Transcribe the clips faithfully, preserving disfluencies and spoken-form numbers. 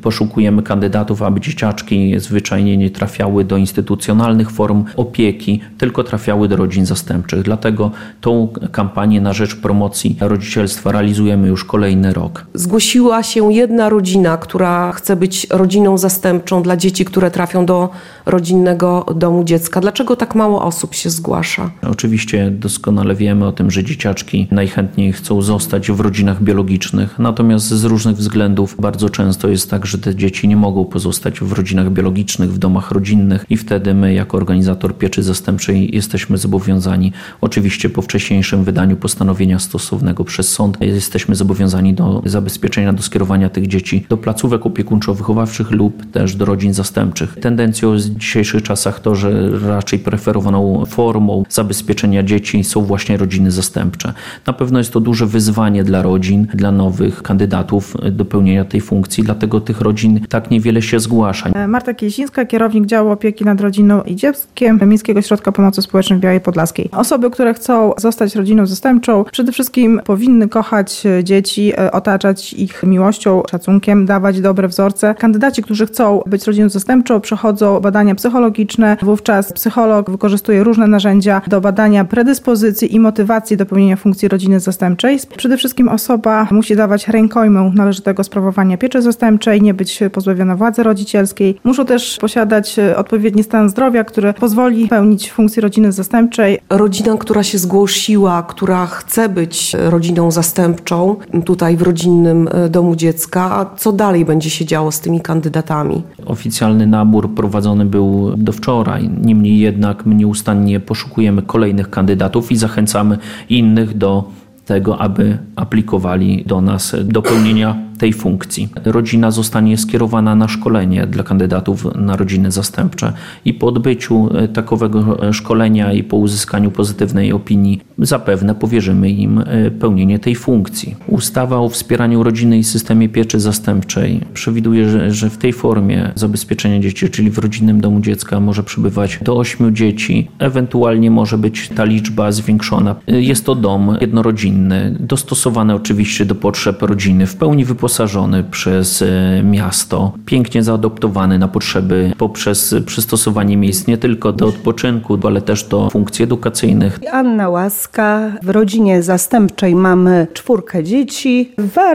poszukujemy kandydatów, aby dzieciaczki zwyczajnie nie trafiały do instytucjonalnych form opieki, tylko trafiały do rodzin zastępczych. Dlatego tą kampanię na rzecz promocji rodzicielstwa realizujemy już kolejny rok. Zgłosiła się jedna rodzina, która chce być rodziną zastępczą dla dzieci, które trafią do rodzinnego domu dziecka. Dlaczego tak mało osób się zgłasza? Oczywiście doskonale wiemy o tym, że dzieciaczki najchętniej chcą zostać w rodzinach biologicznych, natomiast z różnych względów bardzo często jest tak, że te dzieci nie mogą pozostać w rodzinach biologicznych, w domach rodzinnych i wtedy my jako organizator pieczy zastępczej jesteśmy zobowiązani, oczywiście po wcześniejszym wydaniu postanowienia stosownego przez sąd, jesteśmy zobowiązani do zabezpieczenia, do skierowania tych dzieci do placówek opiekuńczo-wychowawczych lub też do rodzin zastępczych. Tendencją jest w dzisiejszych czasach to, że raczej preferowaną formą zabezpieczenia dzieci są właśnie rodziny zastępcze. Na pewno jest to duże wyzwanie dla rodzin, dla nowych kandydatów do pełnienia tej funkcji, dlatego tych rodzin tak niewiele się zgłasza. Marta Kiesińska, kierownik działu opieki nad rodziną i dzieckiem Miejskiego Ośrodka Pomocy Społecznej w Białej Podlaskiej. Osoby, które chcą zostać rodziną zastępczą, przede wszystkim powinny kochać dzieci, otaczać ich miłością, szacunkiem, dawać dobre wzorce. Kandydaci, którzy chcą być rodziną zastępczą, przechodzą badania psychologiczne. Wówczas psycholog wykorzystuje różne narzędzia do badania predyspozycji i motywacji do pełnienia funkcji rodziny zastępczej. Przede wszystkim osoba musi dawać rękojmę należytego sprawowania pieczy zastępczej, nie być pozbawiona władzy rodzicielskiej. Muszą też posiadać odpowiedni stan zdrowia, który pozwoli pełnić funkcję rodziny zastępczej. Rodzina, która się zgłosiła, która chce być rodziną zastępczą tutaj w rodzinnym domu dziecka, a co dalej będzie się działo z tymi kandydatami? Oficjalny nabór prowadzony był do wczoraj. Niemniej jednak my nieustannie poszukujemy kolejnych kandydatów i zachęcamy innych do tego, aby aplikowali do nas do pełnienia tej funkcji. Rodzina zostanie skierowana na szkolenie dla kandydatów na rodziny zastępcze i po odbyciu takowego szkolenia i po uzyskaniu pozytywnej opinii zapewne powierzymy im pełnienie tej funkcji. Ustawa o wspieraniu rodziny i systemie pieczy zastępczej przewiduje, że, że w tej formie zabezpieczenia dzieci, czyli w rodzinnym domu dziecka, może przebywać do ośmiu dzieci. Ewentualnie może być ta liczba zwiększona. Jest to dom jednorodzinny, dostosowany oczywiście do potrzeb rodziny, w pełni wyposażony wyposażony przez miasto, pięknie zaadoptowany na potrzeby poprzez przystosowanie miejsc nie tylko do odpoczynku, ale też do funkcji edukacyjnych. Anna Łaska. W rodzinie zastępczej mamy czwórkę dzieci.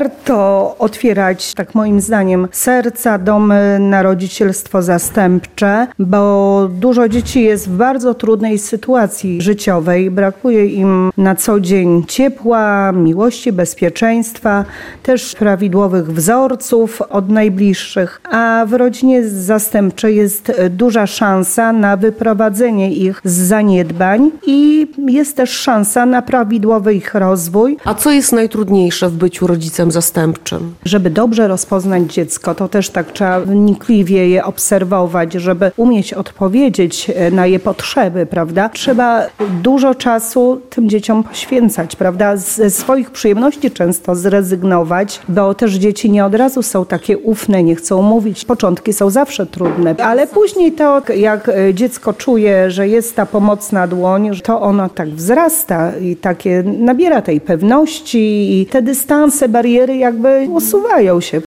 Warto otwierać, tak moim zdaniem, serca, domy na rodzicielstwo zastępcze, bo dużo dzieci jest w bardzo trudnej sytuacji życiowej. Brakuje im na co dzień ciepła, miłości, bezpieczeństwa, też prawidłowych wzorców od najbliższych, a w rodzinie zastępczej jest duża szansa na wyprowadzenie ich z zaniedbań i jest też szansa na prawidłowy ich rozwój. A co jest najtrudniejsze w byciu rodzicem zastępczym? Żeby dobrze rozpoznać dziecko, to też tak trzeba wnikliwie je obserwować, żeby umieć odpowiedzieć na je potrzeby, prawda? Trzeba dużo czasu tym dzieciom poświęcać, prawda? Ze swoich przyjemności często zrezygnować, bo też dzieci nie od razu są takie ufne, nie chcą mówić. Początki są zawsze trudne, ale później to, jak dziecko czuje, że jest ta pomocna dłoń, to ono tak wzrasta i takie nabiera tej pewności i te dystanse, bariery jakby usuwają się.